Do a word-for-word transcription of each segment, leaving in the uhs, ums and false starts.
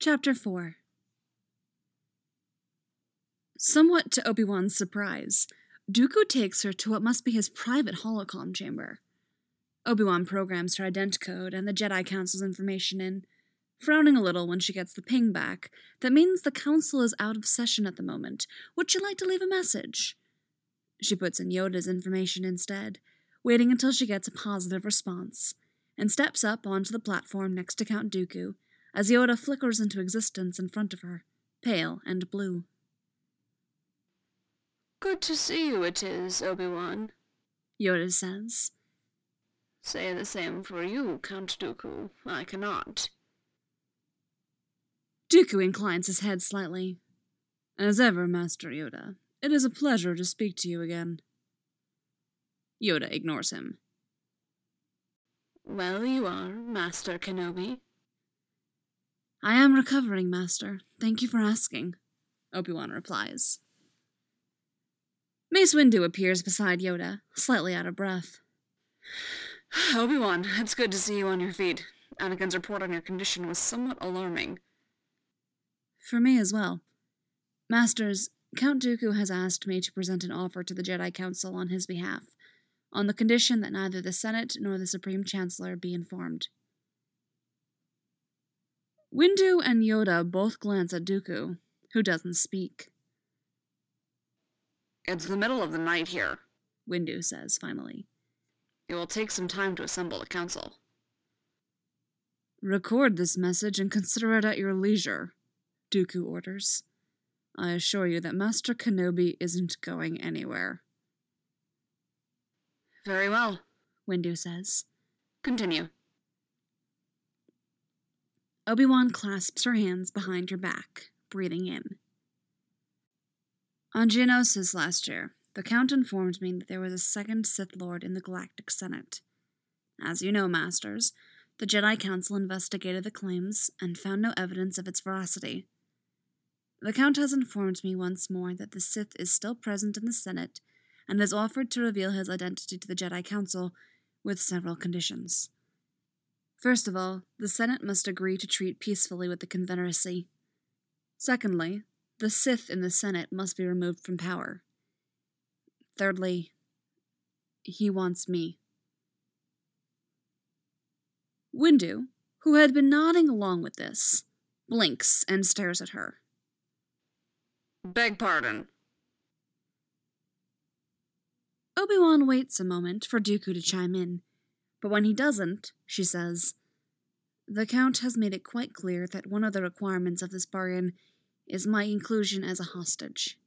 Chapter four. Somewhat to Obi-Wan's surprise, Dooku takes her to what must be his private holocom chamber. Obi-Wan programs her ident code and the Jedi Council's information in, frowning a little when she gets the ping back that means the Council is out of session at the moment. Would you like to leave a message? She puts in Yoda's information instead, waiting until she gets a positive response, and steps up onto the platform next to Count Dooku as Yoda flickers into existence in front of her, pale and blue. Good to see you it is, Obi-Wan, Yoda says. Say the same for you, Count Dooku. I cannot. Dooku inclines his head slightly. As ever, Master Yoda, it is a pleasure to speak to you again. Yoda ignores him. Well, you are, Master Kenobi. I am recovering, Master. Thank you for asking, Obi-Wan replies. Mace Windu appears beside Yoda, slightly out of breath. Obi-Wan, it's good to see you on your feet. Anakin's report on your condition was somewhat alarming. For me as well. Masters, Count Dooku has asked me to present an offer to the Jedi Council on his behalf, on the condition that neither the Senate nor the Supreme Chancellor be informed. Windu and Yoda both glance at Dooku, who doesn't speak. It's the middle of the night here, Windu says finally. It will take some time to assemble the council. Record this message and consider it at your leisure, Dooku orders. I assure you that Master Kenobi isn't going anywhere. Very well, Windu says. Continue. Obi-Wan clasps her hands behind her back, breathing in. On Geonosis last year, the Count informed me that there was a second Sith Lord in the Galactic Senate. As you know, Masters, the Jedi Council investigated the claims and found no evidence of its veracity. The Count has informed me once more that the Sith is still present in the Senate and has offered to reveal his identity to the Jedi Council with several conditions. First of all, the Senate must agree to treat peacefully with the Confederacy. Secondly, the Sith in the Senate must be removed from power. Thirdly, he wants me. Windu, who had been nodding along with this, blinks and stares at her. Beg pardon. Obi-Wan waits a moment for Dooku to chime in, but when he doesn't, she says, The Count has made it quite clear that one of the requirements of this bargain is my inclusion as a hostage.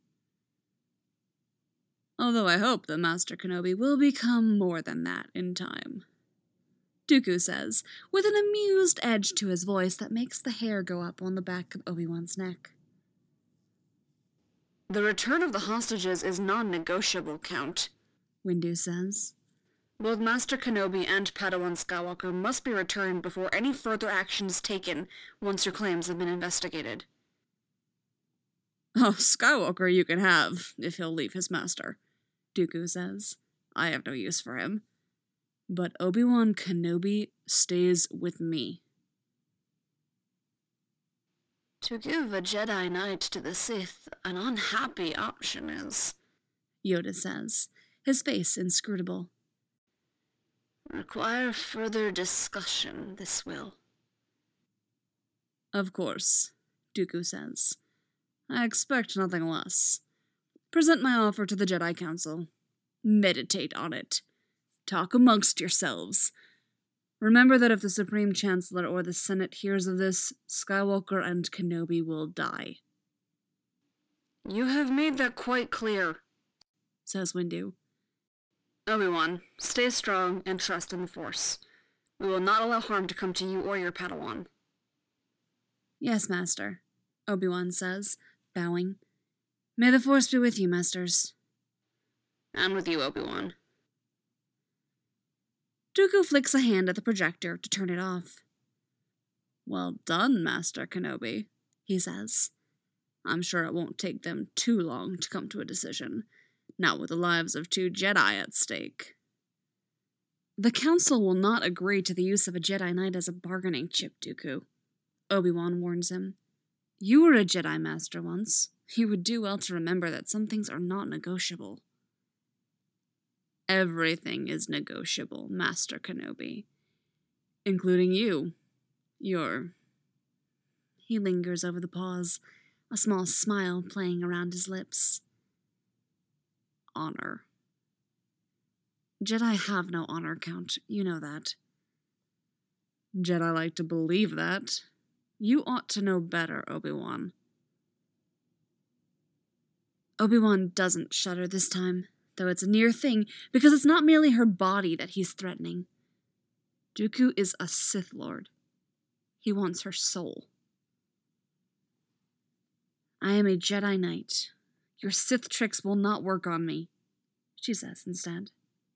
Although I hope that Master Kenobi will become more than that in time, Dooku says, with an amused edge to his voice that makes the hair go up on the back of Obi-Wan's neck. The return of the hostages is non-negotiable, Count, Windu says. Both Master Kenobi and Padawan Skywalker must be returned before any further action is taken once your claims have been investigated. Oh, Skywalker you can have, if he'll leave his master, Dooku says. I have no use for him. But Obi-Wan Kenobi stays with me. To give a Jedi Knight to the Sith an unhappy option is, Yoda says, his face inscrutable. Require further discussion, this will. Of course, Dooku says. I expect nothing less. Present my offer to the Jedi Council. Meditate on it. Talk amongst yourselves. Remember that if the Supreme Chancellor or the Senate hears of this, Skywalker and Kenobi will die. You have made that quite clear, says Windu. Obi-Wan, stay strong and trust in the Force. We will not allow harm to come to you or your Padawan. Yes, Master, Obi-Wan says, bowing. May the Force be with you, Masters. And with you, Obi-Wan. Dooku flicks a hand at the projector to turn it off. Well done, Master Kenobi, he says. I'm sure it won't take them too long to come to a decision, not with the lives of two Jedi at stake. The Council will not agree to the use of a Jedi Knight as a bargaining chip, Dooku, Obi-Wan warns him. You were a Jedi Master once. You would do well to remember that some things are not negotiable. Everything is negotiable, Master Kenobi. Including you. Your... He lingers over the pause, a small smile playing around his lips. Honor. Jedi have no honor, Count. You know that. Jedi like to believe that. You ought to know better, Obi-Wan. Obi-Wan doesn't shudder this time, though it's a near thing, because it's not merely her body that he's threatening. Dooku is a Sith Lord. He wants her soul. I am a Jedi Knight. Your Sith tricks will not work on me, she says instead.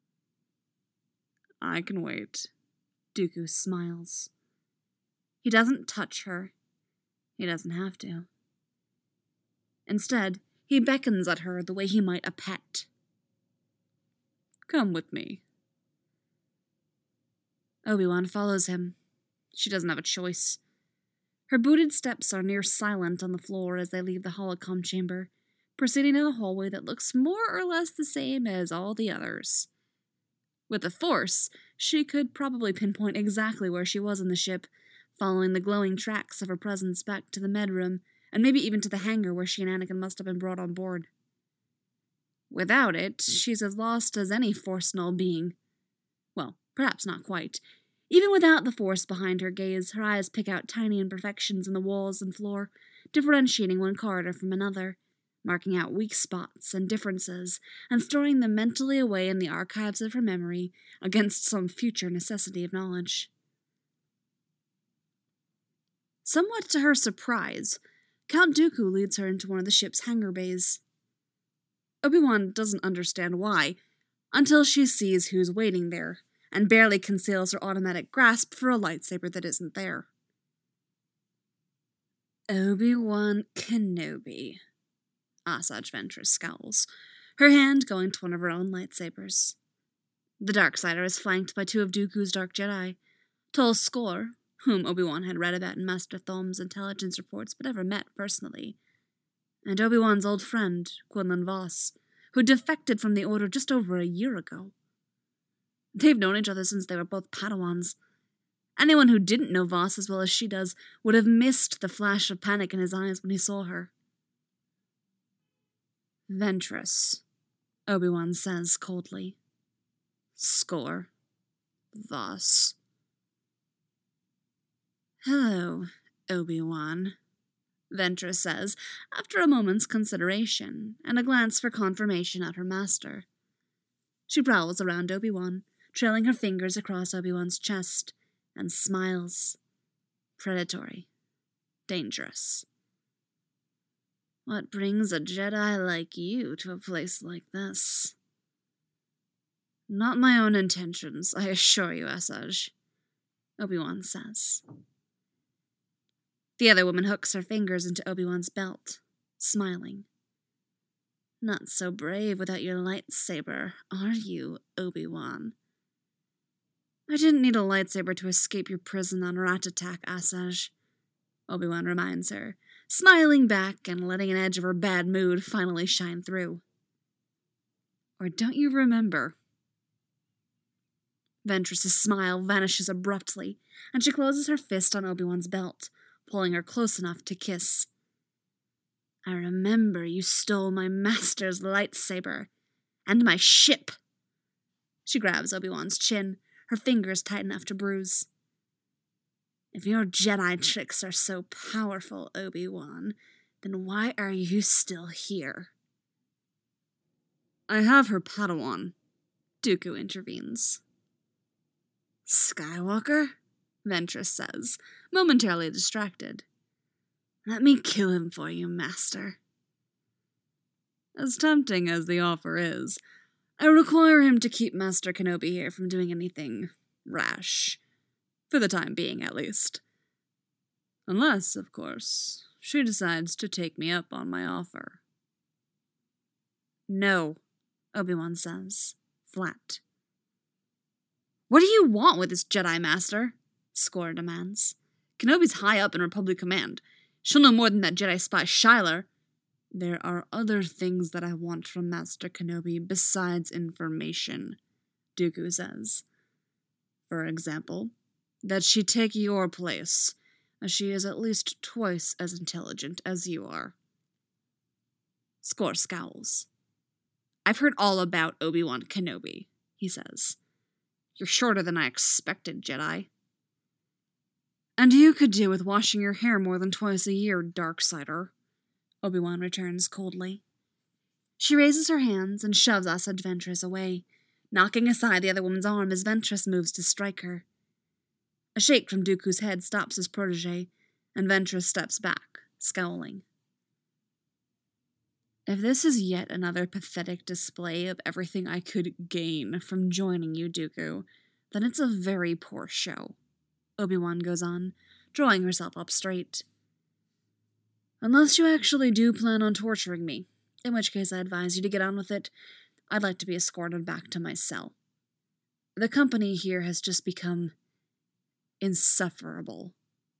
I can wait. Dooku smiles. He doesn't touch her. He doesn't have to. Instead, he beckons at her the way he might a pet. Come with me. Obi-Wan follows him. She doesn't have a choice. Her booted steps are near silent on the floor as they leave the holocom chamber, proceeding down a hallway that looks more or less the same as all the others. With the Force, she could probably pinpoint exactly where she was in the ship, following the glowing tracks of her presence back to the med room, and maybe even to the hangar where she and Anakin must have been brought on board. Without it, she's as lost as any Force null being. Well, perhaps not quite. Even without the Force behind her gaze, her eyes pick out tiny imperfections in the walls and floor, differentiating one corridor from another, marking out weak spots and differences, and storing them mentally away in the archives of her memory against some future necessity of knowledge. Somewhat to her surprise, Count Dooku leads her into one of the ship's hangar bays. Obi-Wan doesn't understand why, until she sees who's waiting there, and barely conceals her automatic grasp for a lightsaber that isn't there. Obi-Wan Kenobi. Asajj Ventress scowls, her hand going to one of her own lightsabers. The Darksider is flanked by two of Dooku's Dark Jedi, Tol Skor, whom Obi-Wan had read about in Master Thom's intelligence reports but never met personally, and Obi-Wan's old friend, Quinlan Vos, who defected from the Order just over a year ago. They've known each other since they were both Padawans. Anyone who didn't know Vos as well as she does would have missed the flash of panic in his eyes when he saw her. Ventress, Obi-Wan says coldly. Skor. Vos. Hello, Obi-Wan, Ventress says, after a moment's consideration and a glance for confirmation at her master. She prowls around Obi-Wan, trailing her fingers across Obi-Wan's chest, and smiles. Predatory. Dangerous. What brings a Jedi like you to a place like this? Not my own intentions, I assure you, Asajj, Obi-Wan says. The other woman hooks her fingers into Obi-Wan's belt, smiling. Not so brave without your lightsaber, are you, Obi-Wan? I didn't need a lightsaber to escape your prison on Rat-Attack, Asajj, Obi-Wan reminds her, smiling back and letting an edge of her bad mood finally shine through. Or don't you remember? Ventress's smile vanishes abruptly, and she closes her fist on Obi-Wan's belt, pulling her close enough to kiss. I remember you stole my master's lightsaber, and my ship. She grabs Obi-Wan's chin, her fingers tight enough to bruise. If your Jedi tricks are so powerful, Obi-Wan, then why are you still here? I have her Padawan, Dooku intervenes. Skywalker? Ventress says, momentarily distracted. Let me kill him for you, Master. As tempting as the offer is, I require him to keep Master Kenobi here from doing anything rash. For the time being, at least. Unless, of course, she decides to take me up on my offer. No, Obi-Wan says, flat. What do you want with this Jedi Master? Skor demands. Kenobi's high up in Republic Command. She'll know more than that Jedi spy Shiler. There are other things that I want from Master Kenobi besides information, Dooku says. For example, that she take your place, as she is at least twice as intelligent as you are. Score scowls. I've heard all about Obi-Wan Kenobi, he says. You're shorter than I expected, Jedi. And you could do with washing your hair more than twice a year, Darksider, Obi-Wan returns coldly. She raises her hands and shoves Asajj Ventress away, knocking aside the other woman's arm as Ventress moves to strike her. A shake from Dooku's head stops his protege, and Ventress steps back, scowling. If this is yet another pathetic display of everything I could gain from joining you, Dooku, then it's a very poor show, Obi-Wan goes on, drawing herself up straight. Unless you actually do plan on torturing me, in which case I advise you to get on with it. I'd like to be escorted back to my cell. The company here has just become insufferable.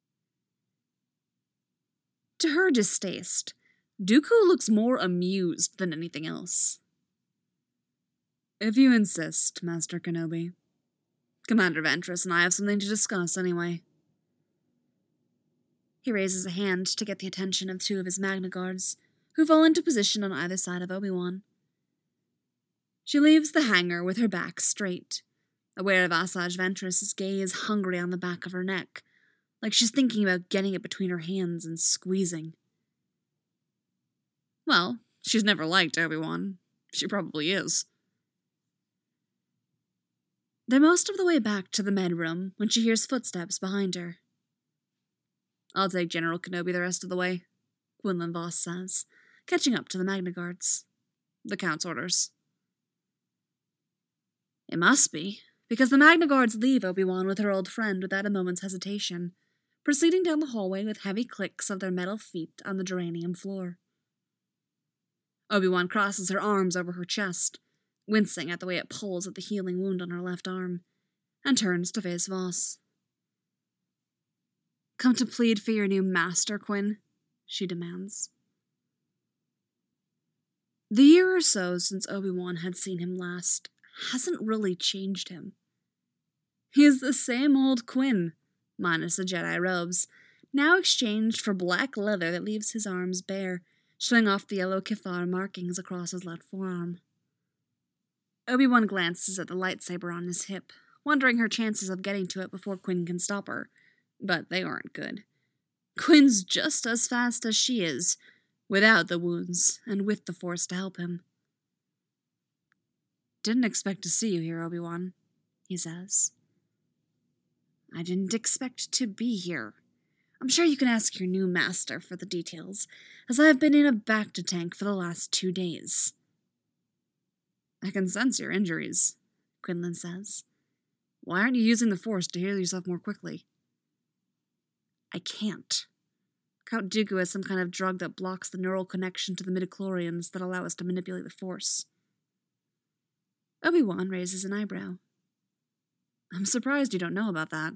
To her distaste, Dooku looks more amused than anything else. If you insist, Master Kenobi. Commander Ventress and I have something to discuss anyway. He raises a hand to get the attention of two of his Magna Guards, who fall into position on either side of Obi-Wan. She leaves the hangar with her back straight, aware of Asajj Ventress's gaze hungry on the back of her neck, like she's thinking about getting it between her hands and squeezing. Well, she's never liked Obi-Wan. She probably is. They're most of the way back to the med room when she hears footsteps behind her. I'll take General Kenobi the rest of the way, Quinlan Vos says, catching up to the Magna Guards. The Count's orders. It must be, because the Magna Guards leave Obi-Wan with her old friend without a moment's hesitation, proceeding down the hallway with heavy clicks of their metal feet on the geranium floor. Obi-Wan crosses her arms over her chest, wincing at the way it pulls at the healing wound on her left arm, and turns to face Vos. Come to plead for your new master, Quinn? She demands. The year or so since Obi-Wan had seen him last hasn't really changed him. He is the same old Quinn, minus the Jedi robes, now exchanged for black leather that leaves his arms bare, showing off the yellow Cathar markings across his left forearm. Obi-Wan glances at the lightsaber on his hip, wondering her chances of getting to it before Quinn can stop her, but they aren't good. Quinn's just as fast as she is, without the wounds, and with the Force to help him. Didn't expect to see you here, Obi-Wan, he says. I didn't expect to be here. I'm sure you can ask your new master for the details, as I have been in a bacta tank for the last two days. I can sense your injuries, Quinlan says. Why aren't you using the Force to heal yourself more quickly? I can't. Count Dooku has some kind of drug that blocks the neural connection to the midichlorians that allow us to manipulate the Force. Obi-Wan raises an eyebrow. I'm surprised you don't know about that.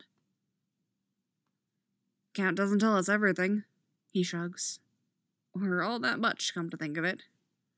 Count doesn't tell us everything, he shrugs. Or all that much, come to think of it.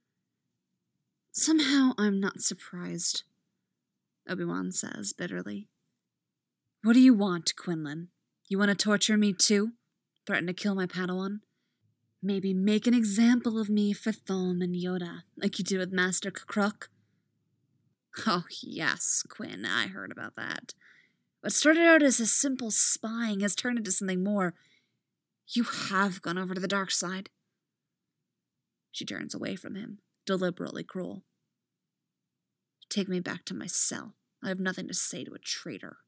Somehow I'm not surprised, Obi-Wan says bitterly. What do you want, Quinlan? You want to torture me too? Threaten to kill my Padawan? Maybe make an example of me for Thom and Yoda, like you did with Master Kakruk? Oh, yes, Quinn, I heard about that. What started out as a simple spying has turned into something more. You have gone over to the dark side. She turns away from him, deliberately cruel. Take me back to my cell. I have nothing to say to a traitor.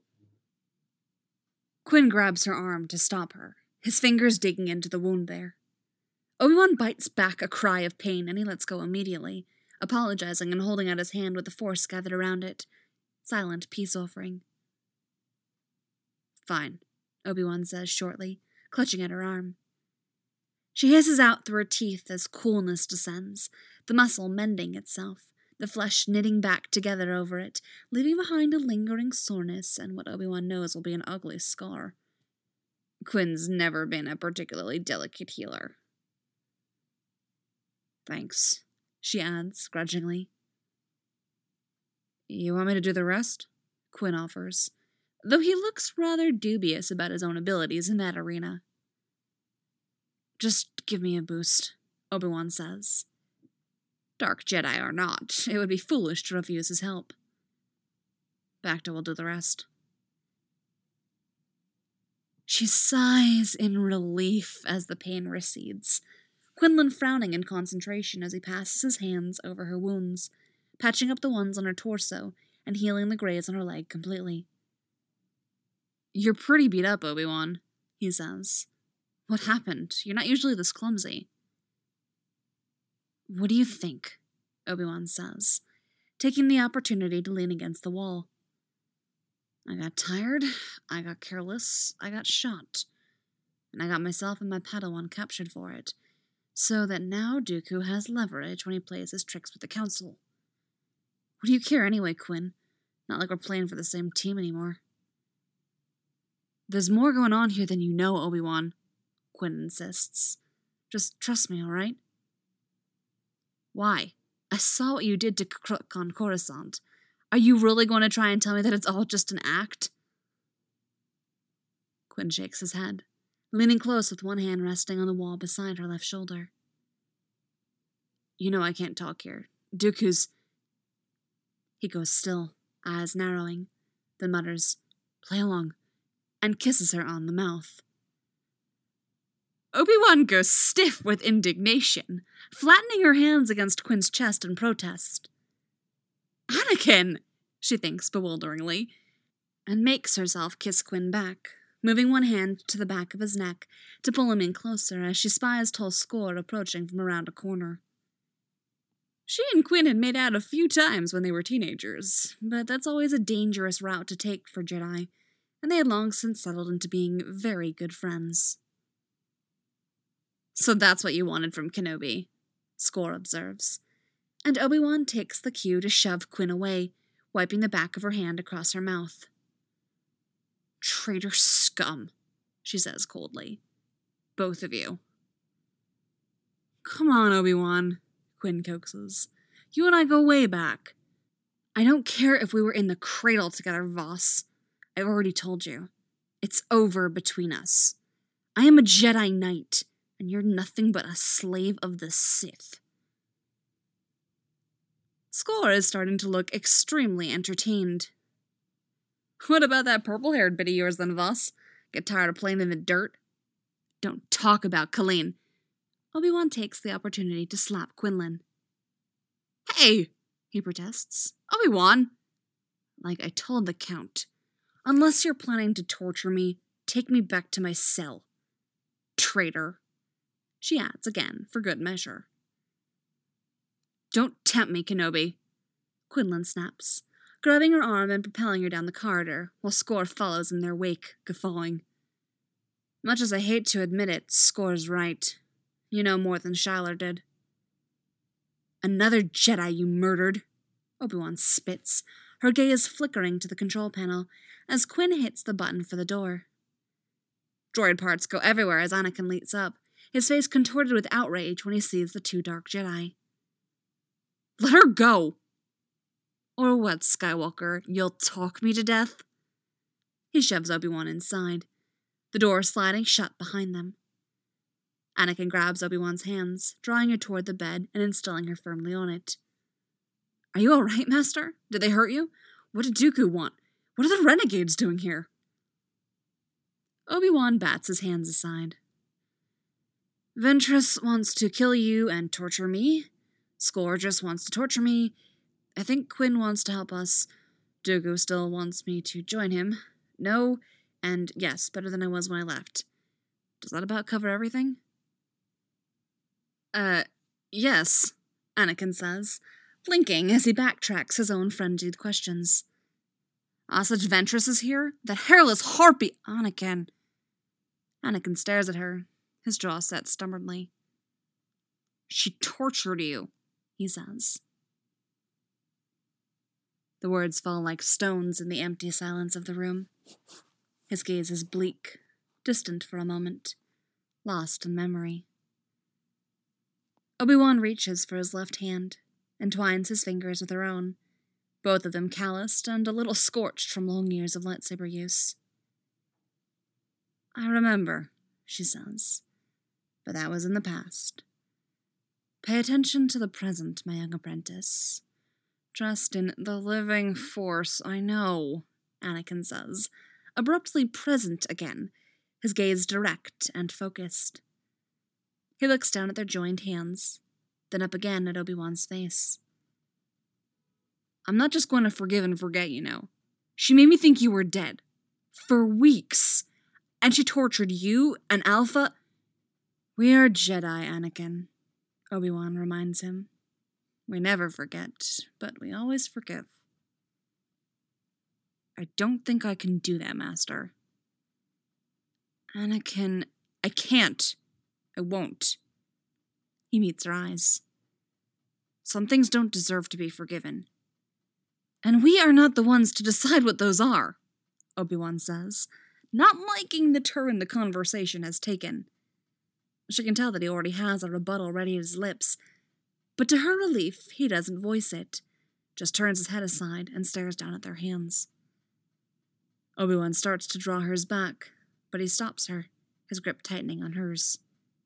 Quinn grabs her arm to stop her, his fingers digging into the wound there. Obi-Wan bites back a cry of pain, and he lets go immediately, apologizing and holding out his hand with the Force gathered around it. Silent peace offering. Fine, Obi-Wan says shortly, clutching at her arm. She hisses out through her teeth as coolness descends, the muscle mending itself, the flesh knitting back together over it, leaving behind a lingering soreness and what Obi-Wan knows will be an ugly scar. Quinn's never been a particularly delicate healer. Thanks, she adds, grudgingly. You want me to do the rest? Quinn offers, though he looks rather dubious about his own abilities in that arena. Just give me a boost, Obi-Wan says. Dark Jedi or not, it would be foolish to refuse his help. Bacta will do the rest. She sighs in relief as the pain recedes, Quinlan frowning in concentration as he passes his hands over her wounds, patching up the ones on her torso and healing the graze on her leg completely. You're pretty beat up, Obi-Wan, he says. What happened? You're not usually this clumsy. What do you think? Obi-Wan says, taking the opportunity to lean against the wall. I got tired, I got careless, I got shot, and I got myself and my Padawan captured for it, so that now Dooku has leverage when he plays his tricks with the Council. What do you care anyway, Quinn? Not like we're playing for the same team anymore. There's more going on here than you know, Obi-Wan, Quinn insists. Just trust me, all right? Why? I saw what you did to Crook on Coruscant. Are you really going to try and tell me that it's all just an act? Quinn shakes his head, leaning close with one hand resting on the wall beside her left shoulder. You know I can't talk here. Dooku's... He goes still, eyes narrowing, then mutters, play along, and kisses her on the mouth. Obi-Wan goes stiff with indignation, flattening her hands against Quinn's chest in protest. Anakin, she thinks bewilderingly, and makes herself kiss Quinn back, moving one hand to the back of his neck to pull him in closer as she spies tall Skor approaching from around a corner. She and Quinn had made out a few times when they were teenagers, but that's always a dangerous route to take for Jedi, and they had long since settled into being very good friends. So that's what you wanted from Kenobi, Skor observes, and Obi-Wan takes the cue to shove Quinn away, wiping the back of her hand across her mouth. Traitor scum, she says coldly. Both of you. Come on, Obi-Wan, Quinn coaxes. You and I go way back. I don't care if we were in the cradle together, Voss. I've already told you. It's over between us. I am a Jedi Knight, and you're nothing but a slave of the Sith. Skor is starting to look extremely entertained. What about that purple-haired bit of yours then, Voss? Get tired of playing in the dirt? Don't talk about Colleen. Obi-Wan takes the opportunity to slap Quinlan. Hey, he protests. Obi-Wan! Like I told the Count, unless you're planning to torture me, take me back to my cell. Traitor. She adds again, for good measure. Don't tempt me, Kenobi, Quinlan snaps, grabbing her arm and propelling her down the corridor, while Skor follows in their wake, guffawing. Much as I hate to admit it, Skor's right. You know more than Shiler did. Another Jedi you murdered, Obi-Wan spits, her gaze flickering to the control panel, as Quinn hits the button for the door. Droid parts go everywhere as Anakin leaps up, his face contorted with outrage when he sees the two Dark Jedi. Let her go! Or what, Skywalker? You'll talk me to death? He shoves Obi-Wan inside, the door sliding shut behind them. Anakin grabs Obi-Wan's hands, drawing her toward the bed and instilling her firmly on it. Are you all right, Master? Did they hurt you? What did Dooku want? What are the renegades doing here? Obi-Wan bats his hands aside. Ventress wants to kill you and torture me. Skor just wants to torture me. I think Quinn wants to help us. Dooku still wants me to join him. No, and yes, better than I was when I left. Does that about cover everything? Uh, yes, Anakin says, blinking as he backtracks his own frenzied questions. Osage Ventress is here? That hairless harpy, Anakin. Anakin stares at her, his jaw set stubbornly. She tortured you, he says. The words fall like stones in the empty silence of the room. His gaze is bleak, distant for a moment, lost in memory. Obi-Wan reaches for his left hand, entwines his fingers with her own, both of them calloused and a little scorched from long years of lightsaber use. "I remember," she says, "but that was in the past. Pay attention to the present, my young apprentice. Trust in the living force, I know," Anakin says, abruptly present again, his gaze direct and focused. He looks down at their joined hands, then up again at Obi-Wan's face. "I'm not just going to forgive and forget, you know. She made me think you were dead. For weeks. And she tortured you and Alpha." "We are Jedi, Anakin," Obi-Wan reminds him. "We never forget, but we always forgive." "I don't think I can do that, Master." "Anakin, I can't. I won't." He meets her eyes. "Some things don't deserve to be forgiven. And we are not the ones to decide what those are," Obi-Wan says, not liking the turn the conversation has taken. She can tell that he already has a rebuttal ready at his lips, but to her relief, he doesn't voice it, just turns his head aside and stares down at their hands. Obi-Wan starts to draw hers back, but he stops her, his grip tightening on hers.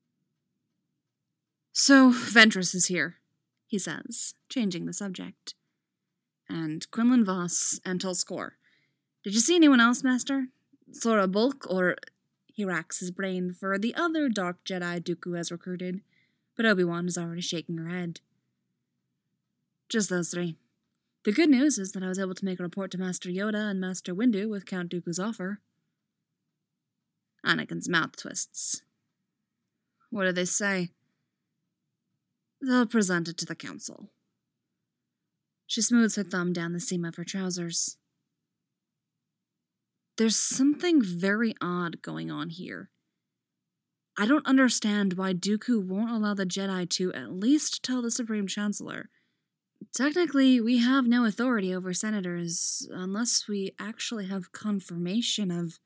"So, Ventress is here," he says, changing the subject. "And Quinlan Vos and Tulskor. Did you see anyone else, Master? Sora Bulk, or..." He racks his brain for the other dark Jedi Dooku has recruited, but Obi-Wan is already shaking her head. "Just those three. The good news is that I was able to make a report to Master Yoda and Master Windu with Count Dooku's offer." Anakin's mouth twists. "What do they say?" "They'll present it to the council." She smooths her thumb down the seam of her trousers. "There's something very odd going on here. I don't understand why Dooku won't allow the Jedi to at least tell the Supreme Chancellor. Technically, we have no authority over senators unless we actually have confirmation of..."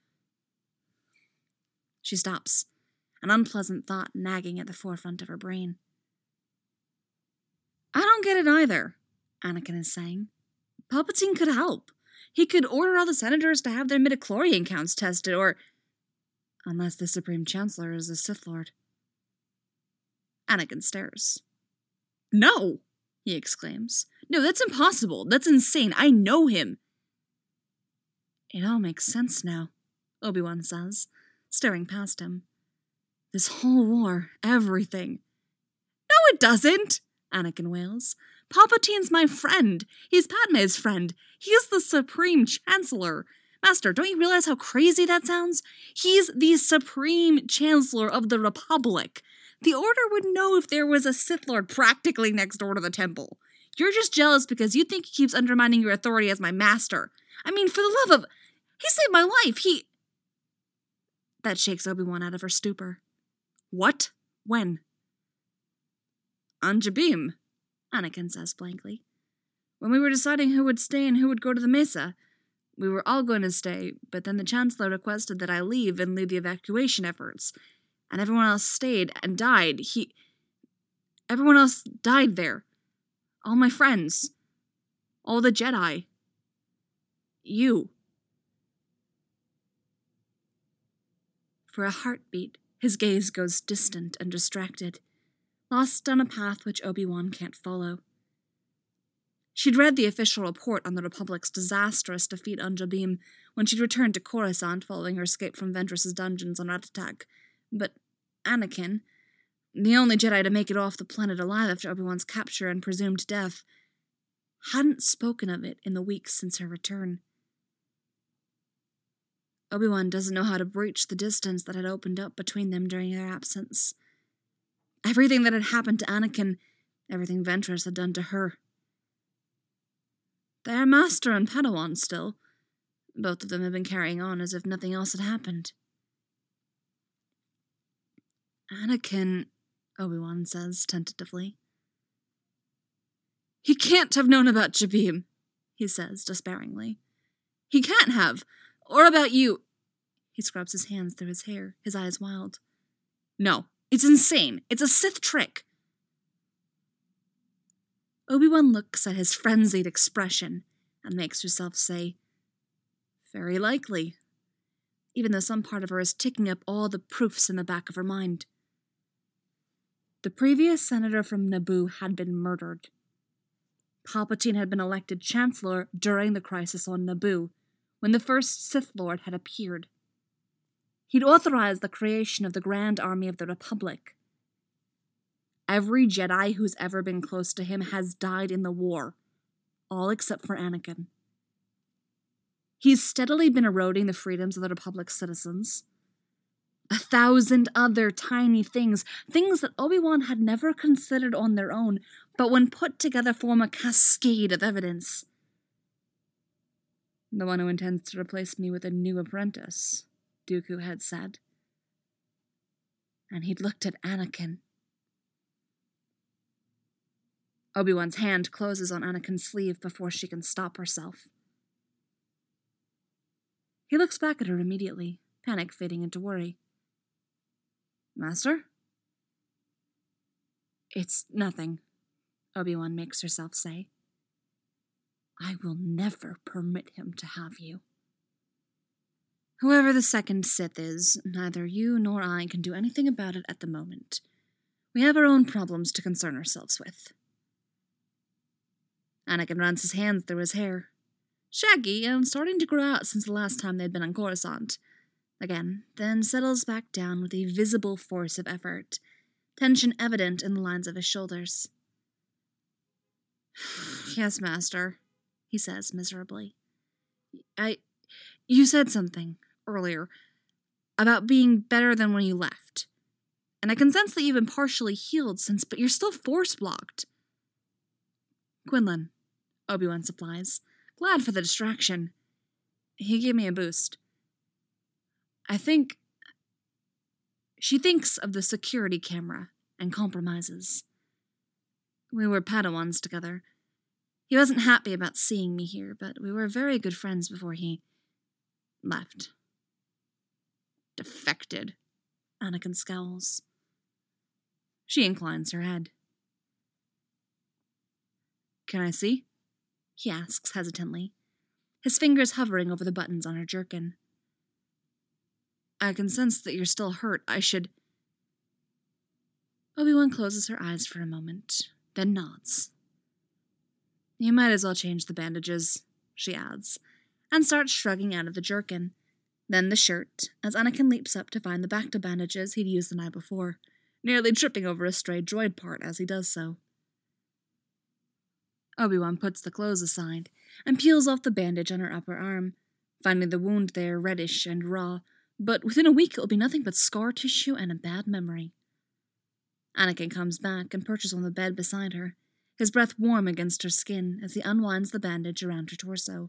She stops, an unpleasant thought nagging at the forefront of her brain. "I don't get it either," Anakin is saying. "Palpatine could help. He could order all the senators to have their midichlorian counts tested, or... unless the Supreme Chancellor is a Sith Lord." Anakin stares. "No!" he exclaims. "No, that's impossible. That's insane. I know him." "It all makes sense now," Obi-Wan says, staring past him. "This whole war, everything." "No, it doesn't!" Anakin wails. "Palpatine's my friend. He's Padme's friend. He is the Supreme Chancellor. Master, don't you realize how crazy that sounds? He's the Supreme Chancellor of the Republic. The Order would know if there was a Sith Lord practically next door to the temple. You're just jealous because you think he keeps undermining your authority as my master. I mean, for the love of... He saved my life. He..." That shakes Obi-Wan out of her stupor. "What? When?" "On Jabiim," Anakin says blankly. "When we were deciding who would stay and who would go to the Mesa. We were all going to stay, but then the Chancellor requested that I leave and lead the evacuation efforts. And everyone else stayed and died. He... Everyone else died there. All my friends. All the Jedi. You." For a heartbeat, his gaze goes distant and distracted, lost on a path which Obi-Wan can't follow. She'd read the official report on the Republic's disastrous defeat on Jabiim when she'd returned to Coruscant following her escape from Ventress's dungeons on Ratatak. But Anakin, the only Jedi to make it off the planet alive after Obi-Wan's capture and presumed death, hadn't spoken of it in the weeks since her return. Obi-Wan doesn't know how to breach the distance that had opened up between them during their absence. Everything that had happened to Anakin, everything Ventress had done to her. They are Master and Padawan still. Both of them have been carrying on as if nothing else had happened. "Anakin," Obi-Wan says tentatively. "He can't have known about Jabiim," he says despairingly. "He can't have. Or about you. He scrubs his hands through his hair, his eyes wild. No, it's insane. It's a Sith trick. Obi-Wan looks at his frenzied expression and makes herself say, very likely, even though some part of her is ticking up all the proofs in the back of her mind. The previous senator from Naboo had been murdered. Palpatine had been elected Chancellor during the crisis on Naboo, when the first Sith Lord had appeared. He'd authorized the creation of the Grand Army of the Republic. Every Jedi who's ever been close to him has died in the war, all except for Anakin. He's steadily been eroding the freedoms of the Republic's citizens. A thousand other tiny things, things that Obi-Wan had never considered on their own, but when put together form a cascade of evidence. The one who intends to replace me with a new apprentice, Dooku had said. And he'd looked at Anakin. Obi-Wan's hand closes on Anakin's sleeve before she can stop herself. He looks back at her immediately, panic fading into worry. Master? It's nothing, Obi-Wan makes herself say. I will never permit him to have you. Whoever the second Sith is, neither you nor I can do anything about it at the moment. We have our own problems to concern ourselves with. Anakin runs his hands through his hair. Shaggy and starting to grow out since the last time they'd been on Coruscant. Again, then settles back down with a visible force of effort, tension evident in the lines of his shoulders. Yes, Master, he says miserably. I... You said something, earlier, about being better than when you left. And I can sense that you've been partially healed since, but you're still force-blocked. Quinlan, Obi-Wan supplies, glad for the distraction. He gave me a boost. I think... She thinks of the security camera and compromises. We were Padawans together. He wasn't happy about seeing me here, but we were very good friends before he left. Defected, Anakin scowls. She inclines her head. Can I see? He asks hesitantly, his fingers hovering over the buttons on her jerkin. I can sense that you're still hurt. I should... Obi-Wan closes her eyes for a moment, then nods. You might as well change the bandages, she adds, and starts shrugging out of the jerkin, then the shirt, as Anakin leaps up to find the Bacta bandages he'd used the night before, nearly tripping over a stray droid part as he does so. Obi-Wan puts the clothes aside and peels off the bandage on her upper arm, finding the wound there reddish and raw, but within a week it'll be nothing but scar tissue and a bad memory. Anakin comes back and perches on the bed beside her, his breath warm against her skin as he unwinds the bandage around her torso.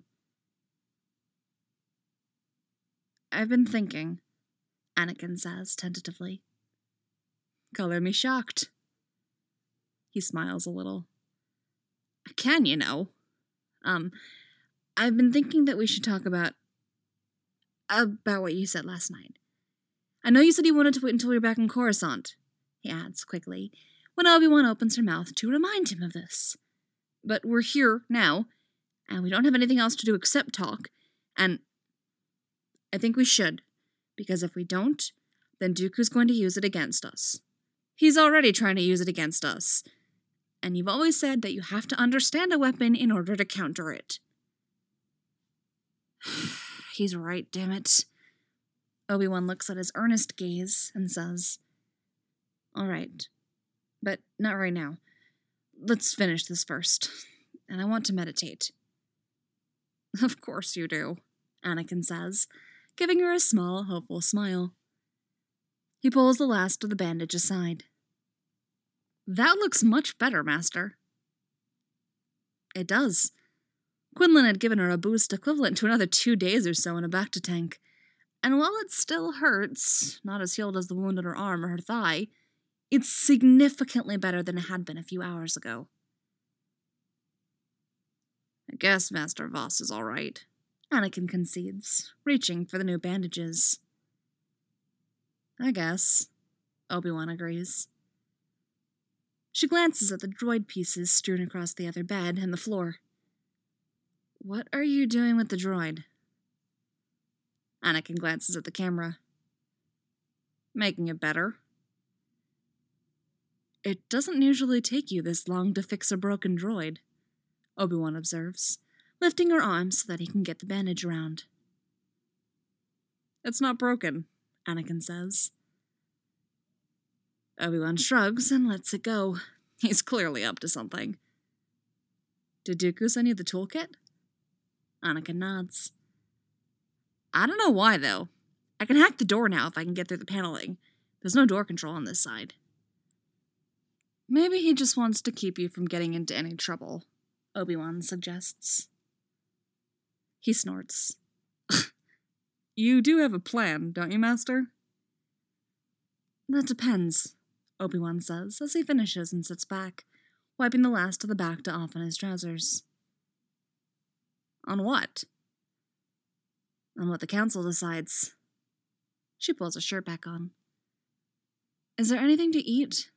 I've been thinking, Anakin says tentatively. Color me shocked. He smiles a little. I can, you know. Um, I've been thinking that we should talk about... about what you said last night. I know you said you wanted to wait until we were back in Coruscant, he adds quickly, when Obi-Wan opens her mouth to remind him of this. But we're here now, and we don't have anything else to do except talk, and I think we should, because if we don't, then Dooku's going to use it against us. He's already trying to use it against us, and you've always said that you have to understand a weapon in order to counter it. He's right, damn it. Obi-Wan looks at his earnest gaze and says, All right, but not right now. Let's finish this first, and I want to meditate. Of course you do, Anakin says, giving her a small, hopeful smile. He pulls the last of the bandage aside. That looks much better, Master. It does. Quinlan had given her a boost equivalent to another two days or so in a Bacta tank, and while it still hurts, not as healed as the wound on her arm or her thigh, it's significantly better than it had been a few hours ago. I guess Master Voss is all right, Anakin concedes, reaching for the new bandages. I guess, Obi-Wan agrees. She glances at the droid pieces strewn across the other bed and the floor. What are you doing with the droid? Anakin glances at the camera. Making it better. It doesn't usually take you this long to fix a broken droid, Obi-Wan observes, lifting her arm so that he can get the bandage around. It's not broken, Anakin says. Obi-Wan shrugs and lets it go. He's clearly up to something. Did Dooku send you the toolkit? Anakin nods. I don't know why, though. I can hack the door now if I can get through the paneling. There's no door control on this side. Maybe he just wants to keep you from getting into any trouble, Obi-Wan suggests. He snorts. You do have a plan, don't you, Master? That depends, Obi-Wan says as he finishes and sits back, wiping the last of the Bacta off on his trousers. On what? On what the council decides. She pulls her shirt back on. Is there anything to eat?